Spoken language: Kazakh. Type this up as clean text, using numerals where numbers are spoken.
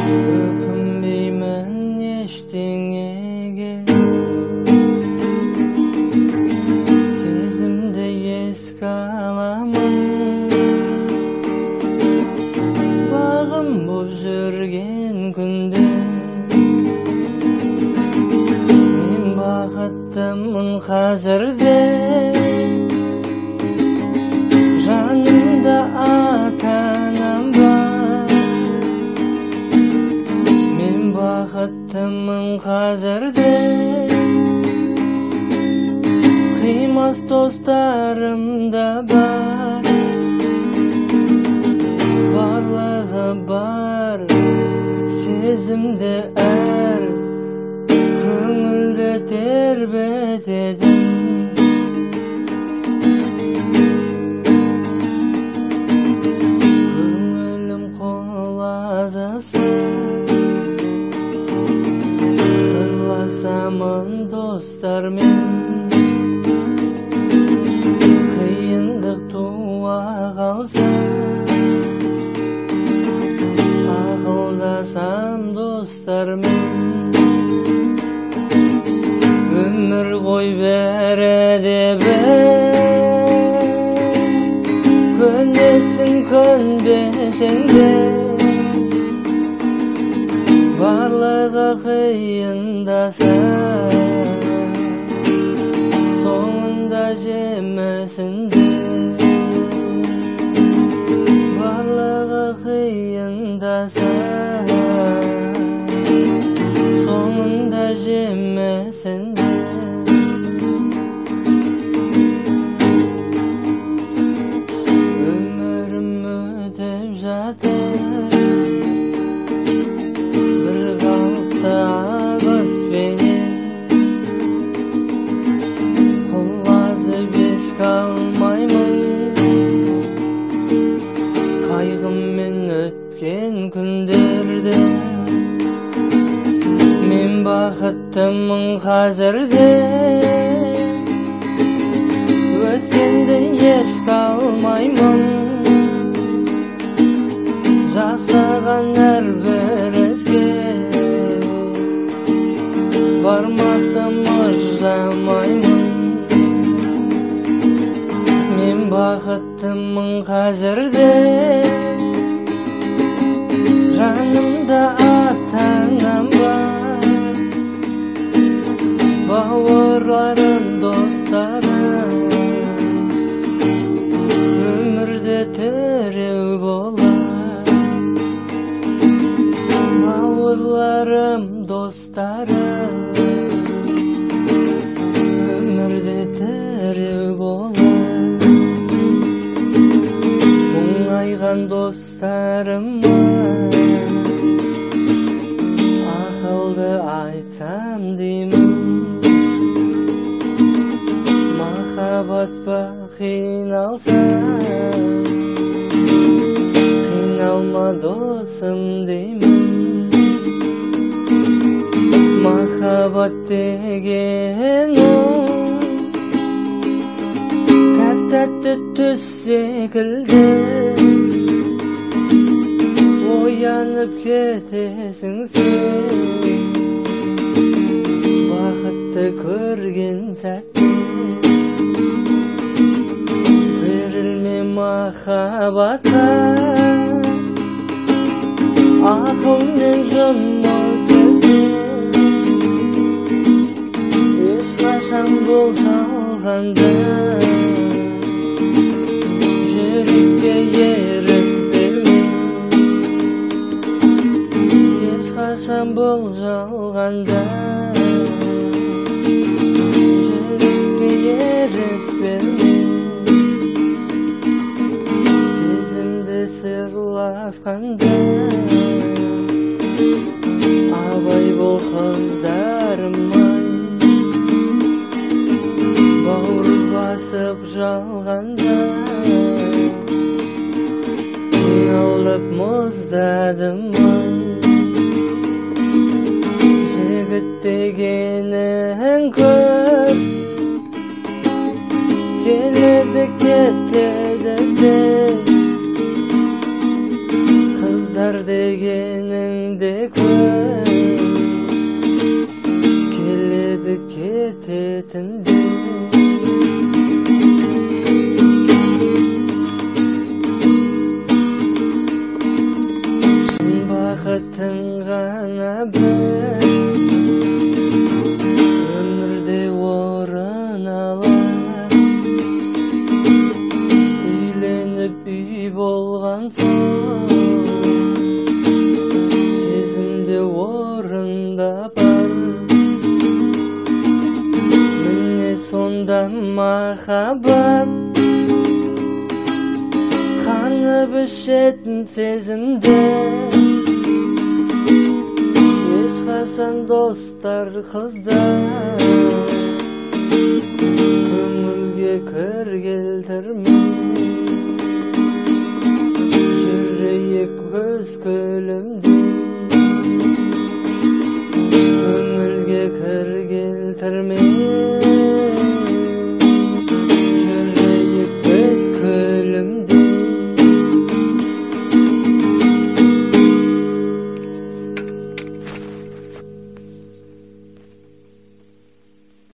Өкінбеймін ештеңеге, сезімді еске аламын. Бағым боп жүрген күнде мен бақыттымын қазірде. Жанымда ата-анам бар, мен бақыттымын қазірде. Қимас достарым да бар, барлығы бар, сезімді әр көңілді тербетеді. Көңілім қолазысы, сырласамын достармен. Қиындық туа қалса, ақылдасам достармен. Өмір ғой бәрі де бір, көнесің көнбесең де, барлығы қиындаса, соңында жемісінде. Барлығы қиындаса, соңында жемісінде. Өмірім өтіп жатыр бір қалыпты ағыспенен, құлазып еске алмаймын қайғыммен өткен күндерді. Мен бақыттымын қазірде, өткенді еске алмаймын. Жасаған әрбір іске бармақты мұржамаймын. Мен бақыттымын қазірде, жанымда ата-анам бар, бауырларым, достарым. Өмірде тіреу болар, бауырларым, достарым. Өмірде тіреу болар, мұңайған достарым. Ақылды айтсам деймін, махаббат па қиналсам, қиналма досым деймін. Махаббат деген тәп-тәтті түс секілді, оянып кетесің сен бақытты көрген сәтте. Берілме махаббатқа ақыл мен жұмыс іздеп, ешқашан бұл жалғанда жүрекке ерік берме. Ешқашан бұл жалғанда жүрекке ерік берме. Сезімді сырласқанда абай бол қыздарым-ай. Бауыр басып жалғанда қиналып мұздадым-ай. Жігіт дегенің көп, келеді кетеді де, қыздар бар дегеніңде көп келеді кететінде шын бақытың ғана бір өмірде орын алар үйленіп үй болған соң сезімде орында бар міне сонда махаббат қанып ішетін сезімде ешқашан достар қыздар көңілге кір келтірмей жүрейік көз көлімде көңілге кір келтірмей